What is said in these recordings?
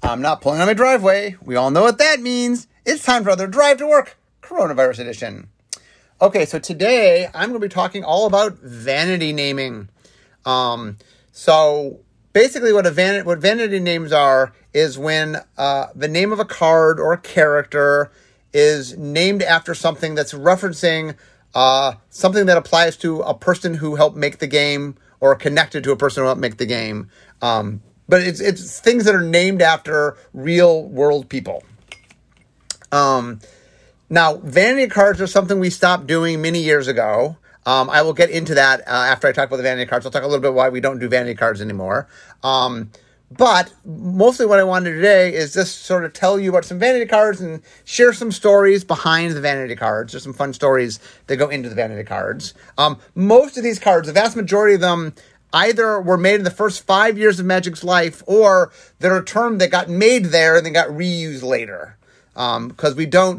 I'm not pulling on my driveway. We all know what that means. It's time for another Drive to Work, Coronavirus Edition. Okay, so today I'm going to be talking all about vanity naming. So basically what vanity names are is when the name of a card or a character is named after something that's referencing something that applies to a person who helped make the game or connected to a person who helped make the game. But it's things that are named after real world people. Now, vanity cards are something we stopped doing many years ago. I will get into that after I talk about the vanity cards. I'll talk a little bit why we don't do vanity cards anymore. But mostly what I want to do today is just sort of tell you about some vanity cards and share some stories behind the vanity cards. There's some fun stories that go into the vanity cards. Most of these cards, the vast majority of them, either were made in the first 5 years of Magic's life, or they're a term that got made there and then got reused later. Because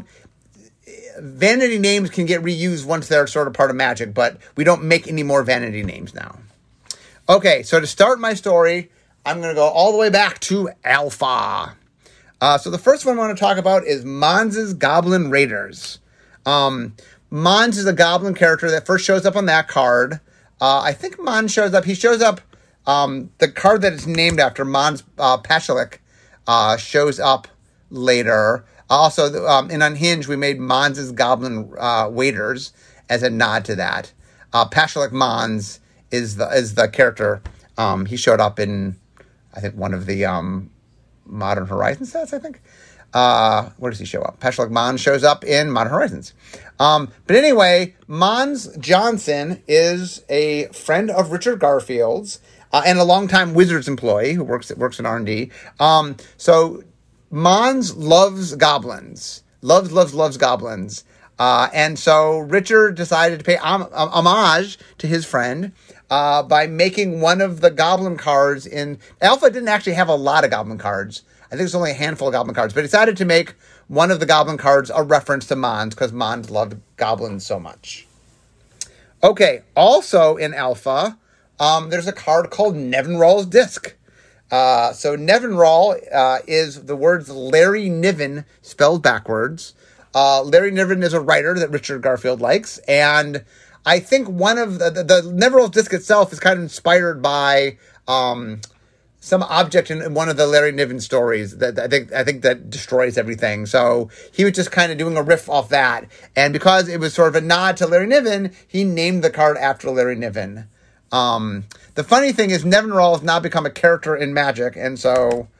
vanity names can get reused once they're sort of part of Magic, but we don't make any more vanity names now. Okay, so to start my story, I'm going to go all the way back to Alpha. So the first one I want to talk about is Mons' Goblin Raiders. Mons is a goblin character that first shows up on that card. I think Mons shows up. He shows up. The card that it's named after, Mons Pashalik, shows up later. Also, in Unhinged, we made Mons' Goblin Waiters as a nod to that. Pashalik Mons is the character. He showed up in, I think, one of the Modern Horizons sets, I think. Where does he show up? Pashalik Mons shows up in Modern Horizons. But anyway, Mons Johnson is a friend of Richard Garfield's and a longtime Wizards employee who works in R&D. So Mons loves goblins. Loves goblins. And so Richard decided to pay homage to his friend by making one of the goblin cards in... Alpha didn't actually have a lot of goblin cards. I think there's only a handful of goblin cards, but he decided to make one of the goblin cards a reference to Mons because Mons loved goblins so much. Okay, also in Alpha, there's a card called Nevinrall's Disc. So Nevinrall is the words Larry Niven spelled backwards. Larry Niven is a writer that Richard Garfield likes, and I think one of the Nevinrall's Disc itself is kind of inspired by some object in one of the Larry Niven stories that I think that destroys everything. So he was just kind of doing a riff off that, and because it was sort of a nod to Larry Niven, he named the card after Larry Niven. The funny thing is Nevinrall has now become a character in Magic, and so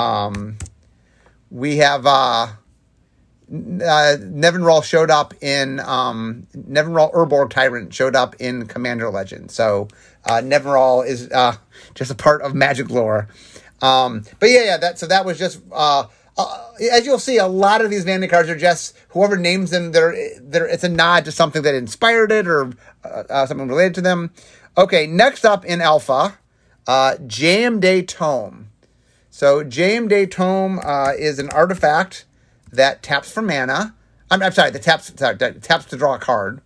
we have Nevinrall showed up in Nevinrall Urborg Tyrant showed up in Commander Legends. So Nevinrall is just a part of Magic lore. But that was just as you'll see, a lot of these vanity cards are just whoever names them. It's a nod to something that inspired it or something related to them. Okay, next up in Alpha, Jayemdae Tome. So Jayemdae Tome is an artifact that taps for mana. I'm sorry, that taps to draw a card.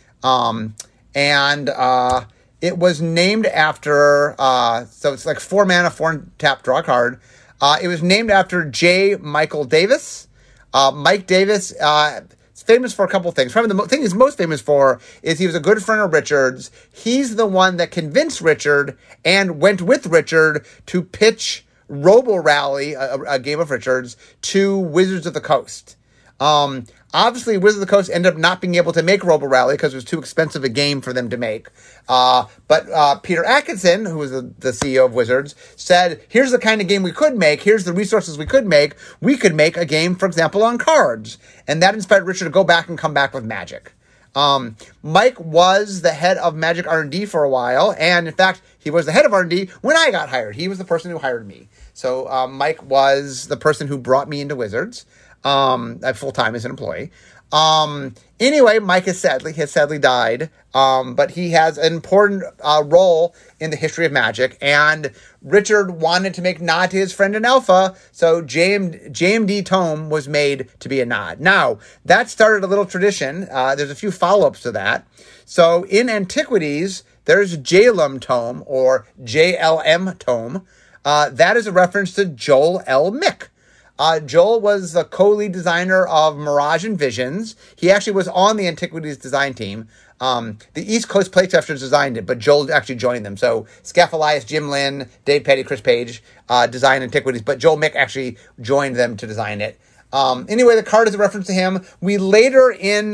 And it was named after, so it's like 4 mana, 4 tap, draw a card. It was named after J. Michael Davis. Mike Davis is famous for a couple things. Probably the thing he's most famous for is he was a good friend of Richard's. He's the one that convinced Richard and went with Richard to pitch Robo Rally, a game of Richard's, to Wizards of the Coast. Obviously, Wizards of the Coast ended up not being able to make Robo Rally because it was too expensive a game for them to make. But Peter Atkinson, who was the CEO of Wizards, said, here's the kind of game we could make. Here's the resources we could make. We could make a game, for example, on cards. And that inspired Richard to go back and come back with Magic. Mike was the head of Magic R&D for a while, and in fact, he was the head of R&D when I got hired. He was the person who hired me. So Mike was the person who brought me into Wizards full-time as an employee. Anyway, Mike has sadly died, but he has an important role in the history of Magic, and Richard wanted to make nod to his friend in Alpha, so JMD Tome was made to be a nod. Now, that started a little tradition. There's a few follow-ups to that. So in Antiquities, there's Jalum Tome, or JLM Tome. That is a reference to Joel L. Mick, Joel was the co-lead designer of Mirage and Visions. He actually was on the Antiquities design team. The East Coast Playtesters designed it, but Joel actually joined them. So Scaphalias, Jim Lynn, Dave Petty, Chris Page designed Antiquities, but Joel Mick actually joined them to design it. Anyway, the card is a reference to him. We later in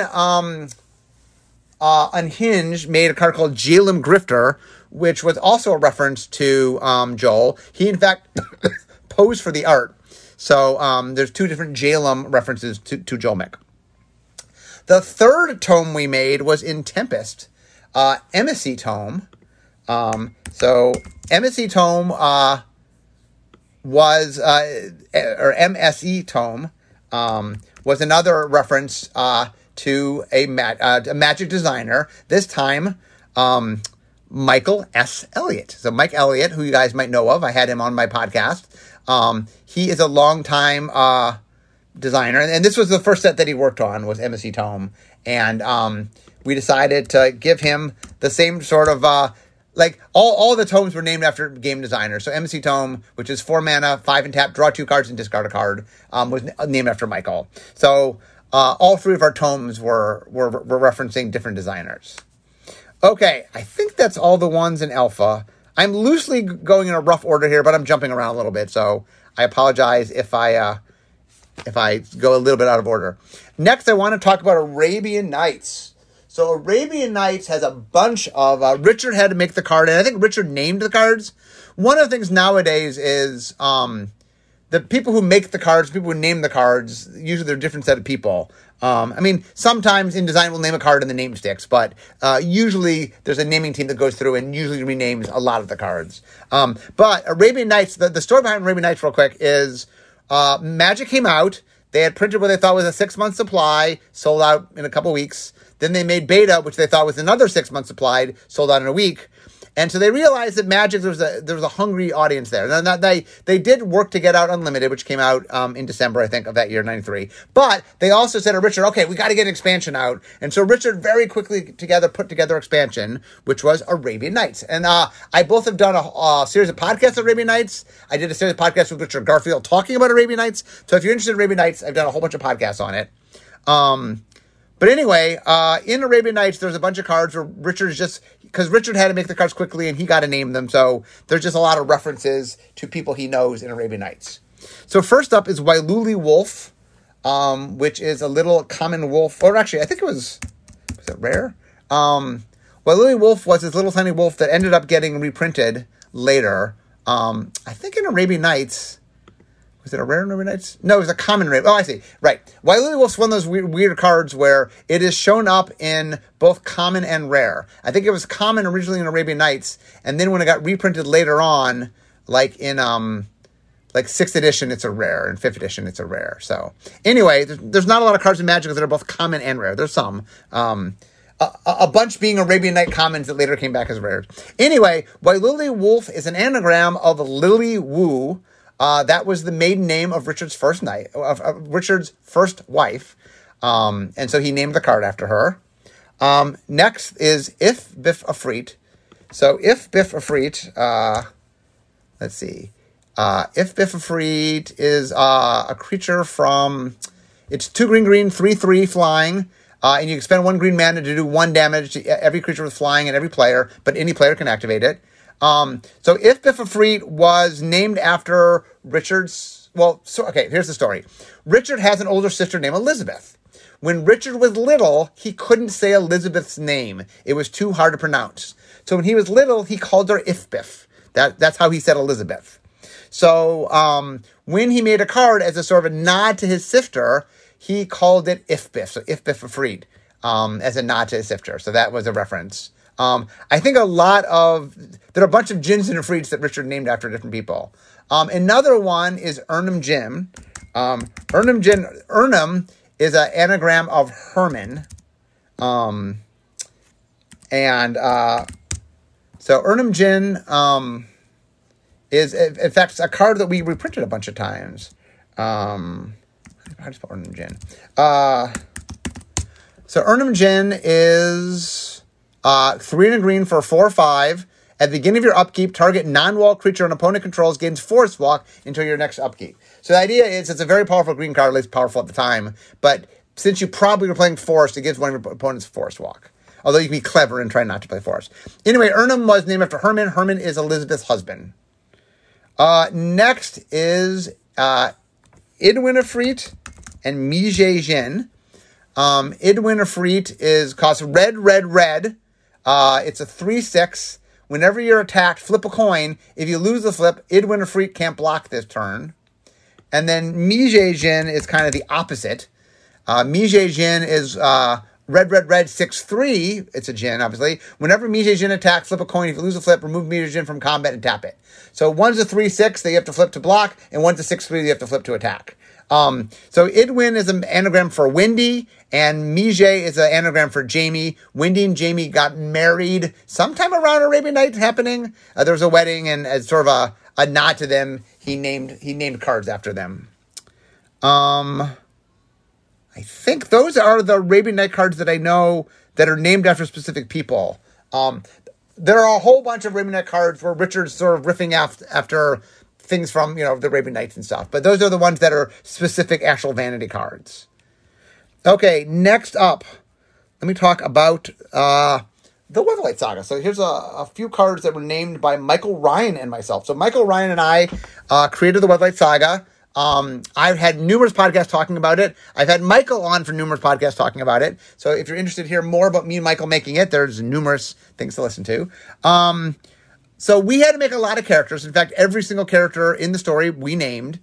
Unhinged made a card called Jalem Grifter, which was also a reference to Joel. He, in fact, posed for the art. So there's two different Jalem references to Joel Mick. The third tome we made was in Tempest, Emissy Tome. So Emissy Tome was, or MSE Tome, was another reference to a magic designer. This time, Michael S. Elliott. So Mike Elliott, who you guys might know of, I had him on my podcast. He is a longtime designer, and this was the first set that he worked on, was Emissy Tome, and we decided to give him the same sort of like all the tomes were named after game designers. So Emissy Tome, which is 4 mana, 5 and tap, draw 2 cards and discard a card, was named after Michael. So all 3 of our tomes were referencing different designers. Okay, I think that's all the ones in Alpha. I'm loosely going in a rough order here, but I'm jumping around a little bit, so I apologize if I go a little bit out of order. Next, I want to talk about Arabian Nights. So Arabian Nights has a bunch of... Richard had to make the card, and I think Richard named the cards. One of the things nowadays is the people who make the cards, people who name the cards, usually they're a different set of people. I mean, sometimes in design we'll name a card and the name sticks, but usually there's a naming team that goes through and usually renames a lot of the cards. But Arabian Nights, the story behind Arabian Nights real quick is... Magic came out. They had printed what they thought was a 6-month supply, sold out in a couple weeks. Then they made beta, which they thought was another 6-month supply, sold out in a week. And so they realized that Magic, there was a hungry audience there. Now, they did work to get out Unlimited, which came out in December, I think, of that year, 93. But they also said to Richard, okay, we got to get an expansion out. And so Richard very quickly put together expansion, which was Arabian Nights. And I both have done a series of podcasts of Arabian Nights. I did a series of podcasts with Richard Garfield talking about Arabian Nights. So if you're interested in Arabian Nights, I've done a whole bunch of podcasts on it. But anyway, in Arabian Nights, there's a bunch of cards where Richard's just... Because Richard had to make the cards quickly and he got to name them. So there's just a lot of references to people he knows in Arabian Nights. So first up is Wailuli Wolf, which is a little common wolf. Or actually, I think was it rare? Wailuli Wolf was this little tiny wolf that ended up getting reprinted later. I think in Arabian Nights... Was it a rare in Arabian Nights? No, it was a common rare. Oh, I see. Right. Wailuli Wolf's one of those weird cards where it is shown up in both common and rare. I think it was common originally in Arabian Nights, and then when it got reprinted later on, like in like 6th edition, it's a rare, and 5th edition, it's a rare. So anyway, there's not a lot of cards in Magic that are both common and rare. There's some. A bunch being Arabian Night commons that later came back as rares. Anyway, Wailuli Wolf is an anagram of Lily Wu. That was the maiden name of Richard's first Richard's first wife. And so he named the card after her. Next is If Biff Afreet. So If Biff Afreet, let's see. If Biff Afreet is a creature from, it's 2 green, 3/3 flying. And you can spend 1 green mana to do 1 damage to every creature with flying and every player, but any player can activate it. So If Biff Afreet was named after Richard's... okay, here's the story. Richard has an older sister named Elizabeth. When Richard was little, he couldn't say Elizabeth's name. It was too hard to pronounce. So when he was little, he called her If Biff. That's how he said Elizabeth. So when he made a card as a sort of a nod to his sister, he called it If Biff. So If Biff Afreet, as a nod to his sister. So that was a reference. I think there are a bunch of Jins and Afreets that Richard named after different people. Another one is Urnum Jin. Urnum is an anagram of Herman. So Urnum Jin is, in fact, a card that we reprinted a bunch of times. How do you spell Urnum Jin? So Urnum Jin is 3 and a green for 4/5. At the beginning of your upkeep, target non-wall creature an opponent controls gains Forest Walk until your next upkeep. So the idea is it's a very powerful green card, at least powerful at the time. But since you probably were playing Forest, it gives one of your opponents Forest Walk. Although you can be clever and try not to play Forest. Anyway, Urnum was named after Herman. Herman is Elizabeth's husband. Next is Idwinifrit and Mijé Jin. Idwinifrit costs red. It's a 3/6. Whenever you're attacked, flip a coin. If you lose the flip, Idwinifrit can't block this turn. And then Mijé Jin is kind of the opposite. Mijé Jin is red, 6/3. It's a Jin, obviously. Whenever Mijé Jin attacks, flip a coin. If you lose a flip, remove Mijé Jin from combat and tap it. So one's a 3/6 that you have to flip to block, and one's a 6/3 that you have to flip to attack. So Idwin is an anagram for Windy, and Mijé is an anagram for Jamie. Windy and Jamie got married sometime around Arabian Nights happening. There was a wedding, and as sort of a nod to them, he named cards after them. I think those are the Arabian Night cards that I know that are named after specific people. There are a whole bunch of Arabian Night cards where Richard's sort of riffing after things from, the Arabian Nights and stuff. But those are the ones that are specific actual vanity cards. Okay, next up, let me talk about the Weatherlight Saga. So here's a few cards that were named by Michael Ryan and myself. So Michael Ryan and I created the Weatherlight Saga. I've had numerous podcasts talking about it. I've had Michael on for numerous podcasts talking about it. So if you're interested to hear more about me and Michael making it, there's numerous things to listen to. So we had to make a lot of characters. In fact, every single character in the story we named.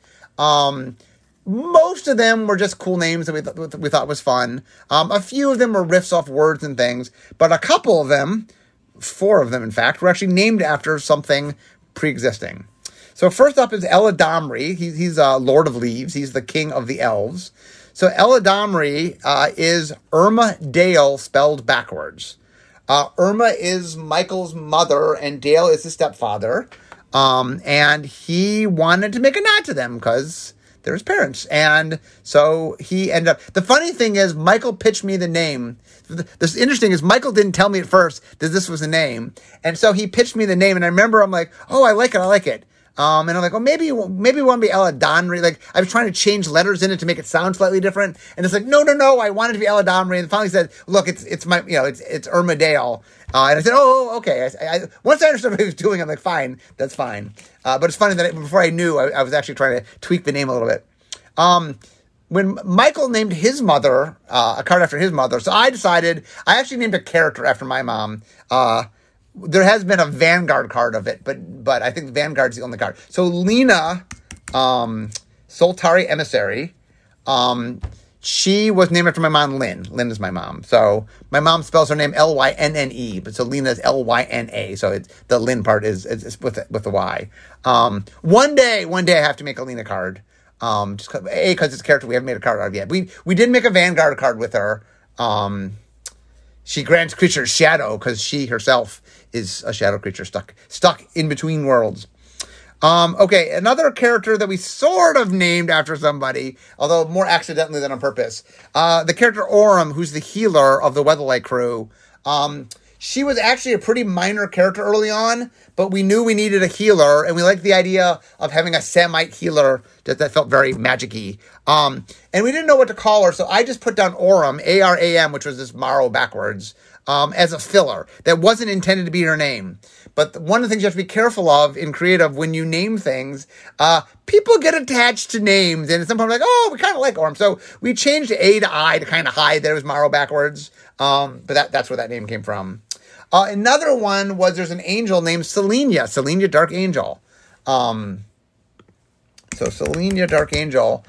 Most of them were just cool names that we thought was fun. A few of them were riffs off words and things. But a couple of them, 4 of them in fact, were actually named after something pre-existing. So first up is Eladamri. He's Lord of Leaves. He's the king of the elves. So Eladamri is Irma Dale spelled backwards. Irma is Michael's mother, and Dale is his stepfather. And he wanted to make a nod to them because they're his parents. And so he ended up... The funny thing is, Michael pitched me the name. This interesting is Michael didn't tell me at first that this was the name. And so he pitched me the name, and I remember I'm like, oh, I like it. And I'm like, oh, maybe we want to be Eladamri. Like, I was trying to change letters in it to make it sound slightly different. And it's like, no, I wanted to be Eladamri. And finally said, look, it's my, it's Irma Dale. And I said, oh, okay. Once I understood what he was doing, I'm like, fine, that's fine. But it's funny that before I knew, I was actually trying to tweak the name a little bit. When Michael named his mother, a card after his mother, so I decided, I actually named a character after my mom. There has been a Vanguard card of it, but I think Vanguard's the only card. So Lena, Soltari Emissary, she was named after my mom, Lynn. Lynn is my mom. So my mom spells her name Lynne, but so Lena is Lyna. So the Lynn part is with the Y. One day I have to make a Lena card. Just because it's a character we haven't made a card out of yet. We did make a Vanguard card with her. She grants creatures shadow because she herself is a shadow creature stuck in between worlds. Okay, another character that we sort of named after somebody, although more accidentally than on purpose. The character Orem, who's the healer of the Weatherlight crew. She was actually a pretty minor character early on, but we knew we needed a healer, and we liked the idea of having a Samite healer that felt very magic-y. And we didn't know what to call her, so I just put down Orem, A-R-A-M, which was this Morrow backwards, as a filler. That wasn't intended to be her name. But one of the things you have to be careful of in creative when you name things, people get attached to names, and at some point like, oh, we kind of like Orem. So we changed A to I to kind of hide that it was Morrow backwards. But that's where that name came from. Another one was there's an angel named Selenia Dark Angel. So Selenia Dark Angel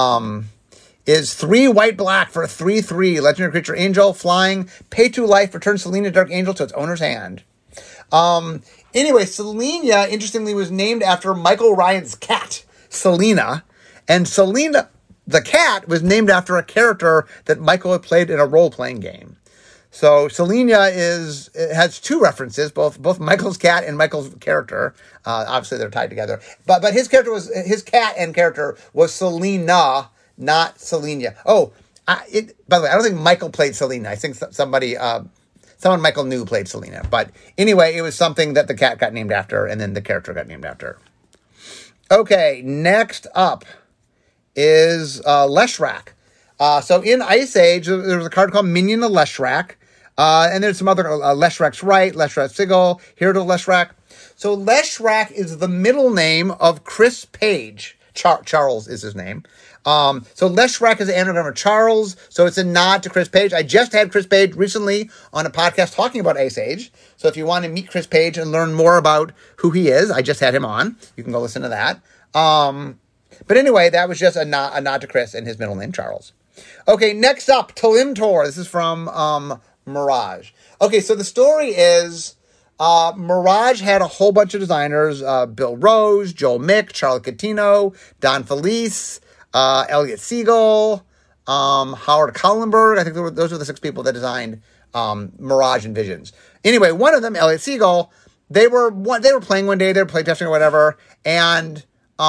is 3 white-black for a 3/3 legendary creature angel flying. Pay 2 life, return Selenia Dark Angel to its owner's hand. Anyway, Selenia, interestingly, was named after Michael Ryan's cat, Selena. And Selena, the cat, was named after a character that Michael had played in a role-playing game. So Selenia has 2 references, both Michael's cat and Michael's character. Obviously, they're tied together. But his cat and character was Selena, not Selenia. Oh, by the way, I don't think Michael played Selena. I think somebody someone Michael New played Selena. But anyway, it was something that the cat got named after, and then the character got named after. Okay, next up is Leshrac. So in Ice Age, there was a card called Minion of Leshrac. And there's some other, Leshrac's Right, Leshrac Sigil, Hero of Leshrac. So Leshrac is the middle name of Chris Page. Charles is his name. So Leshrac is an anagram of Charles, so it's a nod to Chris Page. I just had Chris Page recently on a podcast talking about Ice Age. So if you want to meet Chris Page and learn more about who he is, I just had him on. You can go listen to that. But anyway, that was just a nod to Chris and his middle name, Charles. Okay, next up, Talimtor. This is from Mirage. Okay, so the story is Mirage had a whole bunch of designers, Bill Rose, Joel Mick, Charlie Catino, Don Felice, Elliot Siegel, Howard Kallenberg. I think those were the 6 people that designed Mirage and Visions. Anyway, one of them, Elliot Siegel, they were playing one day, they were playtesting or whatever, and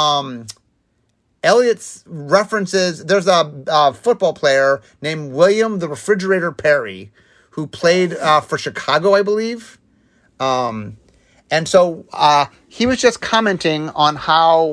Elliot's references, there's a football player named William the Refrigerator Perry who played for Chicago, I believe. And so he was just commenting on how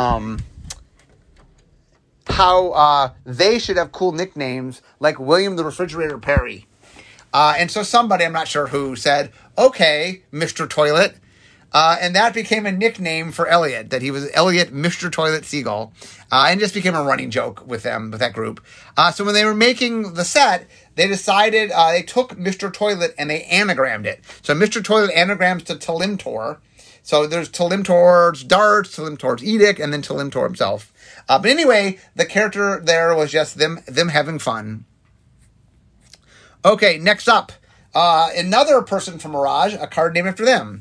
they should have cool nicknames like William the Refrigerator Perry. And so somebody, I'm not sure who, said, okay, Mr. Toilet. And that became a nickname for Elliot, that he was Elliot Mr. Toilet Siegel, and just became a running joke with them, with that group. So when they were making the set, they decided, they took Mr. Toilet and they anagrammed it. So Mr. Toilet anagrams to Talimtor. So there's Talimtor's darts, Talimtor's edict, and then Talimtor himself. But anyway, the character there was just them having fun. Okay, next up, another person from Mirage, a card named after them.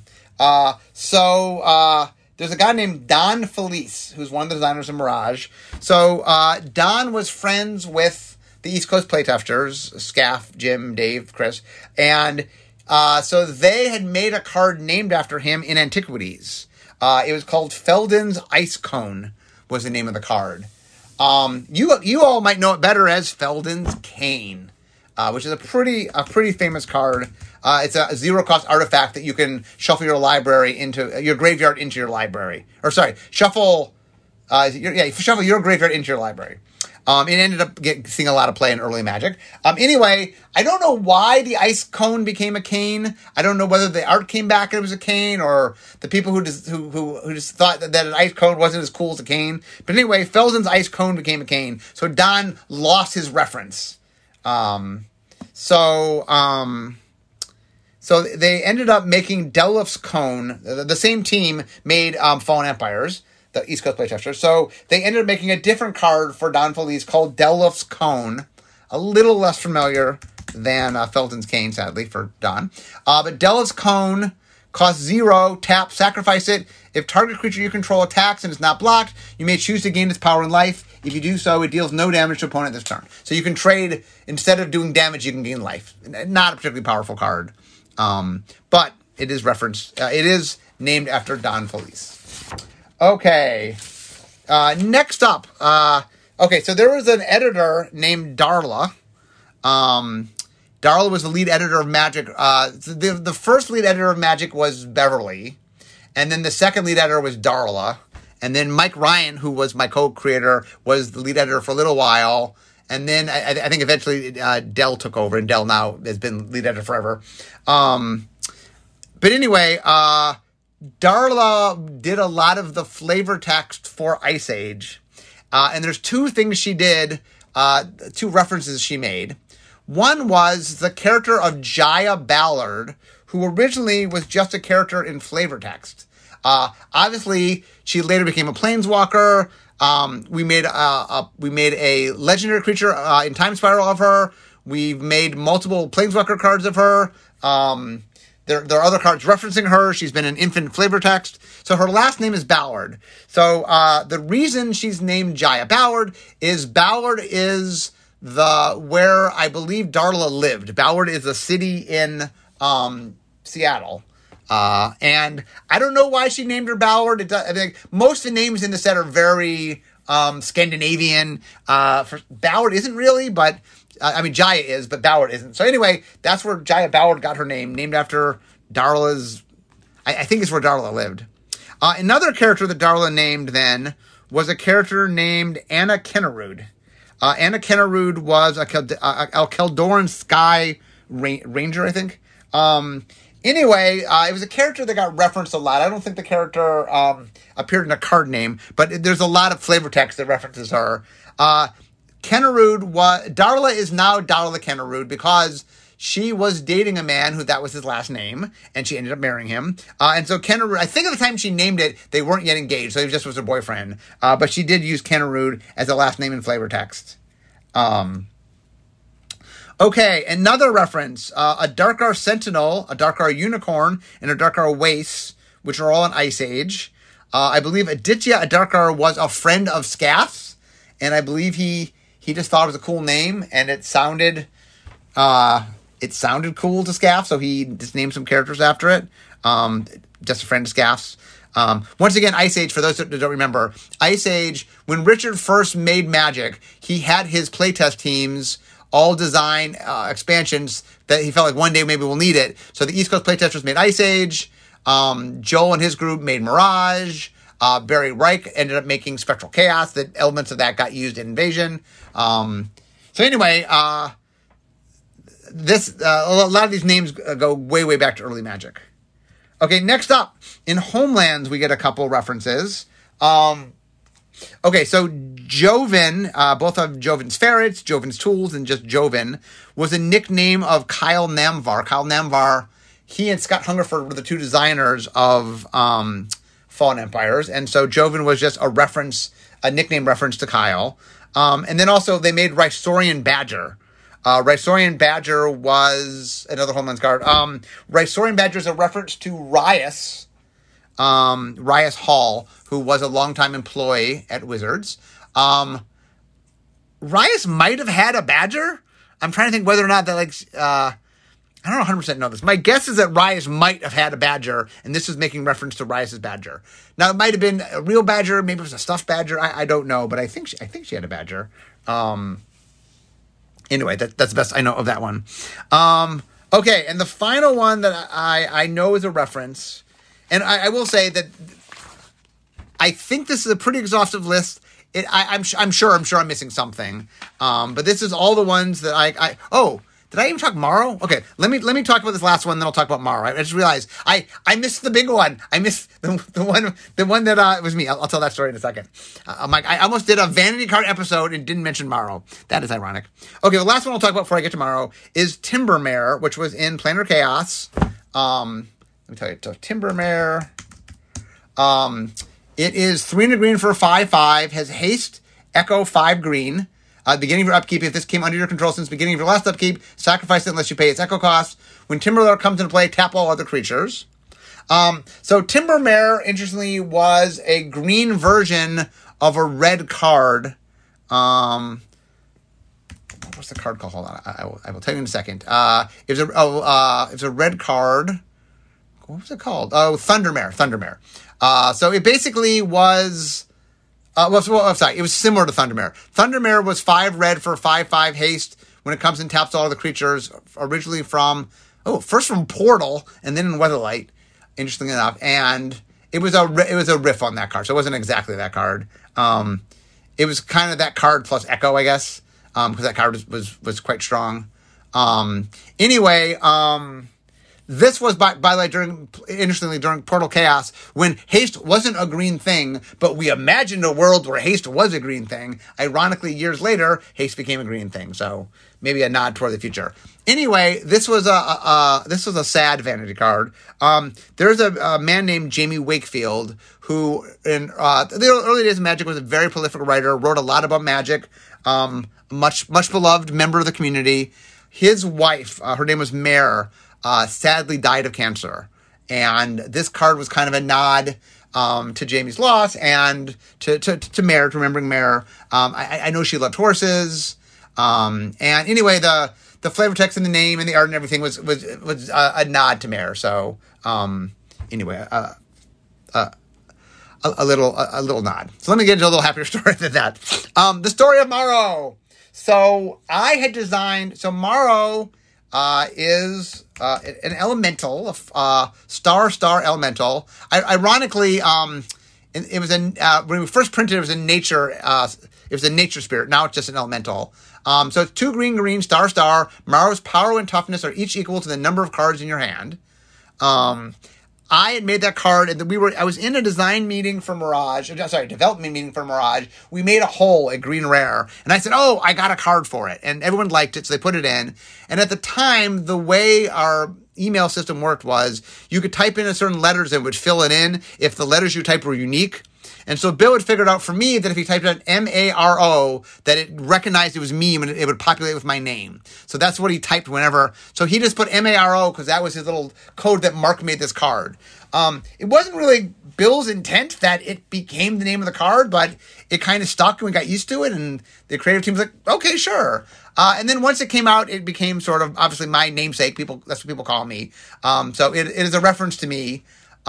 There's a guy named Don Felice, who's one of the designers of Mirage. So, Don was friends with the East Coast playtesters, Scaff, Jim, Dave, Chris, and, so they had made a card named after him in Antiquities. It was called Feldon's Ice Cone, was the name of the card. You all might know it better as Feldon's Cane, which is a pretty famous card. It's a 0-cost artifact that you can shuffle your library into your graveyard into your library. Or sorry, shuffle your graveyard into your library. It ended up seeing a lot of play in early Magic. Anyway, I don't know why the ice cone became a cane. I don't know whether the art came back and it was a cane, or the people who just thought that an ice cone wasn't as cool as a cane. But anyway, Feldon's ice cone became a cane, so Don lost his reference. So they ended up making Delph's Cone. The same team made Fallen Empires, the East Coast playtesters. So they ended up making a different card for Don Felice called Delph's Cone. A little less familiar than Feldon's Cane, sadly, for Don. But Delph's Cone costs 0, tap, sacrifice it. If target creature you control attacks and is not blocked, you may choose to gain its power and life. If you do so, it deals no damage to opponent this turn. So you can trade, instead of doing damage, you can gain life. Not a particularly powerful card. But it is referenced, it is named after Don Felice. Okay. Next up, so there was an editor named Darla. Darla was the lead editor of Magic. The first lead editor of Magic was Beverly, and then the second lead editor was Darla, and then Mike Ryan, who was my co-creator, was the lead editor for a little while. And then I think eventually Dell took over, and Dell now has been lead editor forever. But anyway, Darla did a lot of the flavor text for Ice Age. And there's 2 things she did, 2 references she made. One was the character of Jaya Ballard, who originally was just a character in flavor text. Obviously, she later became a planeswalker. We made a legendary creature in Time Spiral of her. We've made multiple Planeswalker cards of her. There are other cards referencing her. She's been in Infinite Flavor Text. So her last name is Ballard. So the reason she's named Jaya Ballard is where I believe Darla lived. Ballard is a city in Seattle. And I don't know why she named her Ballard. I think most of the names in the set are very Scandinavian. Ballard isn't really, but Jaya is, but Ballard isn't. So anyway, that's where Jaya Ballard got her name, named after Darla's, I think it's where Darla lived. Another character that Darla named then was a character named Anna Kennerud. Anna Kennerud was a Keldoran Sky Ranger, I think. Anyway, it was a character that got referenced a lot. I don't think the character appeared in a card name, but there's a lot of flavor text that references her. Darla is now Darla Kennerud because she was dating a man who that was his last name, and she ended up marrying him. And so Kennerud, I think at the time she named it, they weren't yet engaged, so he just was her boyfriend. But she did use Kennerud as a last name in flavor text. Okay, another reference, a Darkar Sentinel, a Darkar Unicorn, and a Darkar Wace, which are all in Ice Age. I believe Aditya Adarkar was a friend of Scath's, and I believe he just thought it was a cool name, and it sounded cool to Scath, so he just named some characters after it. Just a friend of Scath's. Once again, Ice Age, for those that don't remember, Ice Age, when Richard first made Magic, he had his playtest teams all design expansions that he felt like one day maybe we'll need it. So the East Coast playtesters made Ice Age. Joel and his group made Mirage. Barry Reich ended up making Spectral Chaos. The elements of that got used in Invasion. So anyway, a lot of these names go way, way back to early Magic. Okay, next up, in Homelands, we get a couple references. Okay, so Joven, both of Joven's Ferrets, Joven's Tools, and just Joven, was a nickname of Kyle Namvar. Kyle Namvar, he and Scott Hungerford were the two designers of Fallen Empires, and so Joven was just a nickname reference to Kyle. And then also they made Rysorian Badger. Rysorian Badger was another Homelands card. Rysorian Badger is a reference to Rias Hall, who was a longtime employee at Wizards. Rias might have had a badger. I'm trying to think whether or not that, I don't 100% know this. My guess is that Rias might have had a badger, and this was making reference to Rias's badger. Now, it might have been a real badger, maybe it was a stuffed badger. I don't know, but I think she had a badger. Anyway, that's the best I know of that one. Okay, and the final one that I know is a reference, and I will say that I think this is a pretty exhaustive list. I'm sure I'm missing something. But this is all the ones that did I even talk Morrow? Okay, let me talk about this last one, then I'll talk about Morrow. I just realized I missed the big one. I missed the one that was me. I'll tell that story in a second. I almost did a Vanity Card episode and didn't mention Morrow. That is ironic. Okay, the last one I'll talk about before I get to Morrow is Timbermare, which was in Planar Chaos. Let me tell you, so Timbermare. It is 3 green for a 5/5, has haste, echo, 5 green. Beginning of your upkeep, if this came under your control since the beginning of your last upkeep, sacrifice it unless you pay its echo cost. When Timbermare comes into play, tap all other creatures. So Timbermare, interestingly, was a green version of a red card. What's the card called? Hold on, I will tell you in a second. It was a red card. What was it called? Oh, Thundermare. So it basically was. It was similar to Thundermare. Thundermare was 5 red for 5/5 haste. When it comes and taps all the creatures, originally first from Portal and then in Weatherlight, interestingly enough. And it was a riff on that card, so it wasn't exactly that card. It was kind of that card plus Echo, I guess, because that card was quite strong. Anyway, this was, by the way, during Portal Chaos, when haste wasn't a green thing, but we imagined a world where haste was a green thing. Ironically, years later, haste became a green thing. So maybe a nod toward the future. Anyway, this was a sad vanity card. There's a man named Jamie Wakefield who, in the early days of Magic, was a very prolific writer. Wrote a lot about Magic. Much beloved member of the community. His wife, her name was Mare. Sadly died of cancer. And this card was kind of a nod to Jamie's loss and to Mare, to remembering Mare. I know she loved horses. And anyway, the flavor text and the name and the art and everything was a nod to Mare. So anyway, a little nod. So let me get into a little happier story than that. The story of Morrow. So I had designed, so Morrow is an elemental, star elemental. Ironically, it was when we first printed, it was a nature spirit. Now it's just an elemental. So it's 2 green, star. Morrow's power and toughness are each equal to the number of cards in your hand. I had made that card, and I was in a design meeting for Mirage, development meeting for Mirage. We made a hole at Green Rare, and I said, oh, I got a card for it. And everyone liked it, so they put it in. And at the time, the way our email system worked was you could type in a certain letters and it would fill it in if the letters you typed were unique. And so Bill had figured out for me that if he typed in M-A-R-O, that it recognized it was me and it would populate with my name. So that's what he typed whenever. So he just put M-A-R-O because that was his little code that Mark made this card. It wasn't really Bill's intent that it became the name of the card, but it kind of stuck and we got used to it. And the creative team was like, okay, sure. And then once it came out, it became sort of obviously my namesake. That's what people call me. So it is a reference to me.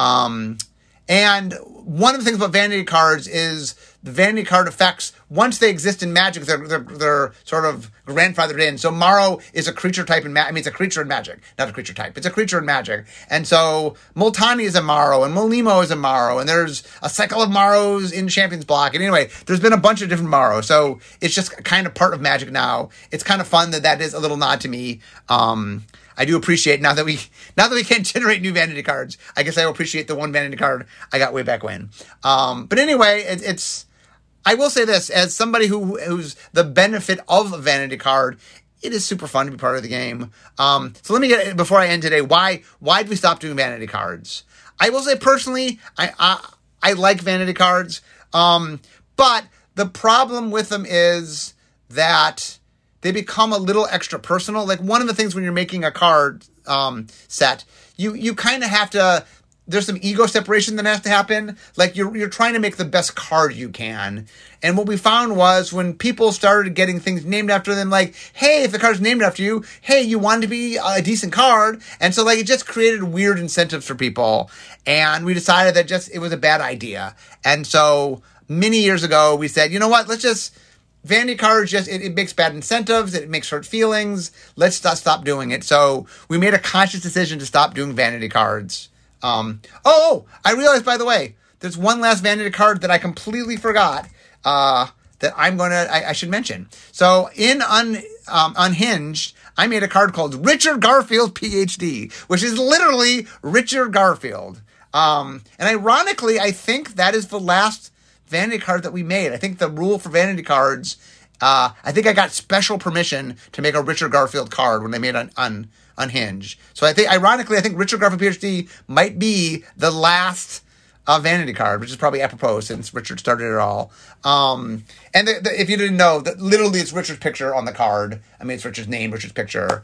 And one of the things about vanity cards is the vanity card effects, once they exist in Magic, they're sort of grandfathered in. So Morrow is a creature type in Magic. I mean, it's a creature in Magic, not a creature type. It's a creature in Magic. And so Multani is a Morrow, and Molimo is a Morrow, and there's a cycle of Morrows in Champions Block. And anyway, there's been a bunch of different Morrows. So it's just kind of part of Magic now. It's kind of fun that is a little nod to me. I do appreciate now that we can't generate new vanity cards. I guess I will appreciate the one vanity card I got way back when. But anyway, I will say this as somebody who's the benefit of a vanity card. It is super fun to be part of the game. So let me get before I end today. Why did we stop doing vanity cards? I will say personally, I like vanity cards, but the problem with them is that they become a little extra personal. Like one of the things when you're making a card set, you kind of have to, there's some ego separation that has to happen. Like you're trying to make the best card you can. And what we found was when people started getting things named after them, like, hey, if the card's named after you, hey, you want to be a decent card. And so like it just created weird incentives for people. And we decided that it was a bad idea. And so many years ago we said, you know what, vanity cards it makes bad incentives. It makes hurt feelings. Let's stop doing it. So we made a conscious decision to stop doing vanity cards. I realized, by the way, there's one last vanity card that I completely forgot that I should mention. So in Unhinged, I made a card called Richard Garfield PhD, which is literally Richard Garfield. And ironically, I think that is the last vanity card that we made. I think the rule for vanity cards, I think I got special permission to make a Richard Garfield card when they made Unhinged. So I think Richard Garfield PhD might be the last vanity card, which is probably apropos since Richard started it all. And if you didn't know, that literally it's Richard's picture on the card. I mean, it's Richard's name, Richard's picture.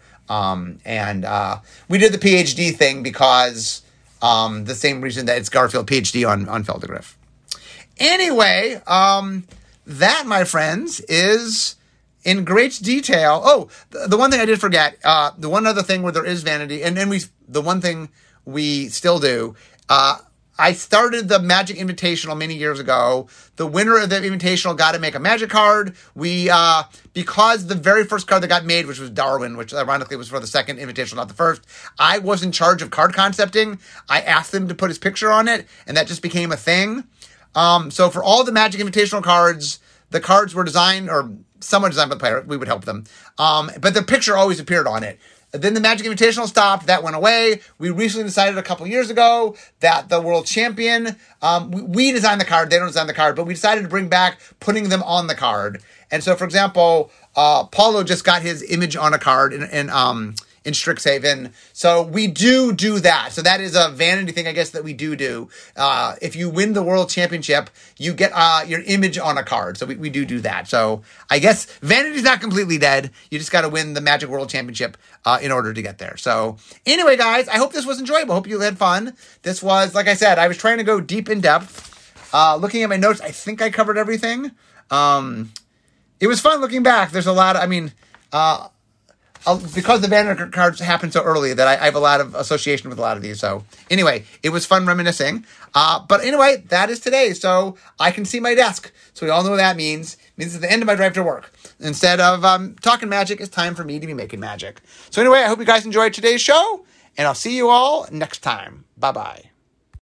And we did the PhD thing because the same reason that it's Garfield PhD on Feldegriff. Anyway, that, my friends, is in great detail. Oh, the one thing I did forget, the one other thing where there is vanity, and the one thing we still do, I started the Magic Invitational many years ago. The winner of the Invitational got to make a Magic card. Because the very first card that got made, which was Darwin, which ironically was for the second Invitational, not the first, I was in charge of card concepting. I asked them to put his picture on it, and that just became a thing. So for all the Magic Invitational cards, the cards were designed, or somewhat designed by the player. We would help them. But the picture always appeared on it. Then the Magic Invitational stopped. That went away. We recently decided a couple years ago that the world champion, we designed the card. They don't design the card, but we decided to bring back putting them on the card. And so, for example, Paulo just got his image on a card in Strixhaven. So we do that. So that is a vanity thing, I guess, that we do. If you win the world championship, you get your image on a card. So we do that. So I guess vanity's not completely dead. You just got to win the Magic World Championship in order to get there. So anyway, guys, I hope this was enjoyable. Hope you had fun. This was, like I said, I was trying to go deep in depth. Looking at my notes, I think I covered everything. It was fun looking back. There's a lot of, because the vanity cards happened so early that I have a lot of association with a lot of these. So anyway, it was fun reminiscing. But anyway, that is today. So I can see my desk. So we all know what that means. It means it's the end of my drive to work. Instead of talking magic, it's time for me to be making magic. So anyway, I hope you guys enjoyed today's show, and I'll see you all next time. Bye-bye.